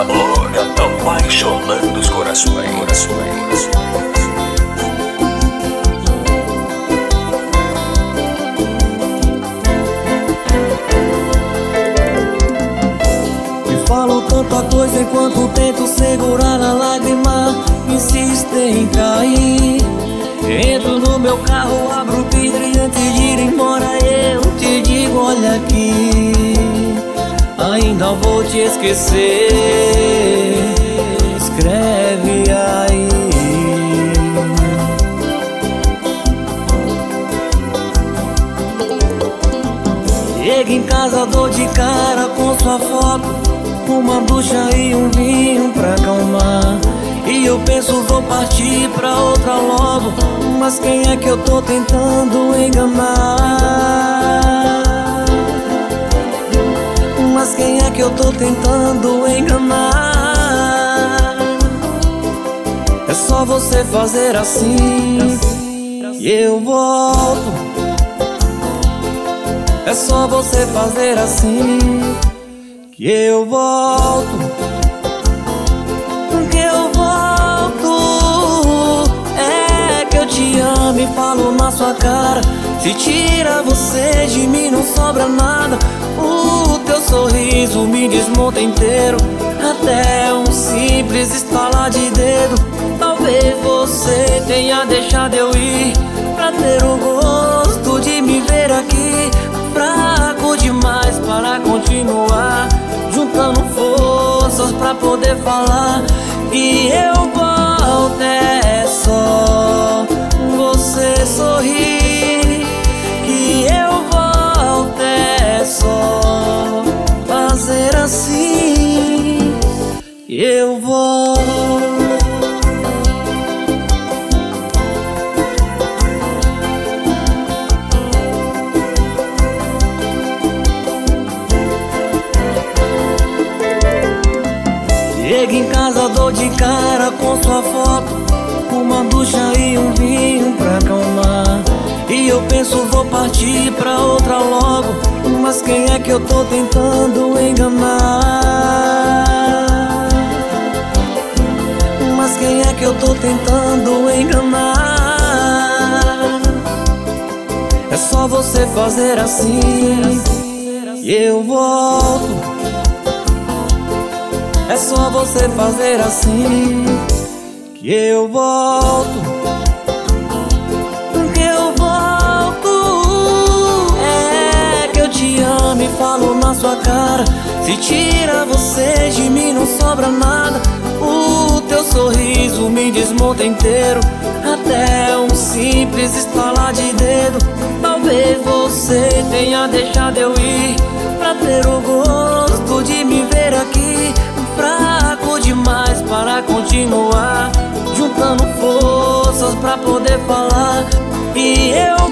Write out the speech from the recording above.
amor, apaixonando os corações. Falo tanta coisa enquanto tento segurar a lágrima. Insisto em cair. Entro no meu carro, abro o vidro e antes de ir embora eu te digo: olha aqui, ainda vou te esquecer. Escreve aí. Chego em casa, dou de cara com sua foto, uma ducha e um vinho pra acalmar. E eu penso, vou partir pra outra logo, mas quem é que eu tô tentando enganar? Mas quem é que eu tô tentando enganar? É só você fazer assim e eu volto. É só você fazer assim que eu volto. Que eu volto. É que eu te amo e falo na sua cara. Se tira você de mim não sobra nada. O teu sorriso me desmonta inteiro, até um simples estalar de dedo. Talvez você tenha deixado eu ir pra ter o gosto de me ver aqui. Fraco demais para continuar, juntando forças pra poder falar. E eu volto, é só você sorrir. Que eu volto, é só fazer assim. Eu volto. Chego em casa, dou de cara com sua foto, uma ducha e um vinho pra acalmar. E eu penso, vou partir pra outra logo, mas quem é que eu tô tentando enganar? Mas quem é que eu tô tentando enganar? É só você fazer assim e eu volto. É só você fazer assim que eu volto. Que eu volto. É que eu te amo e falo na sua cara. Se tira você de mim não sobra nada. O teu sorriso me desmonta inteiro, até um simples estalar de dedo. Talvez você tenha deixado eu ir pra ter o gosto de me ver aqui. Fraco demais para continuar, juntando forças pra poder falar. E eu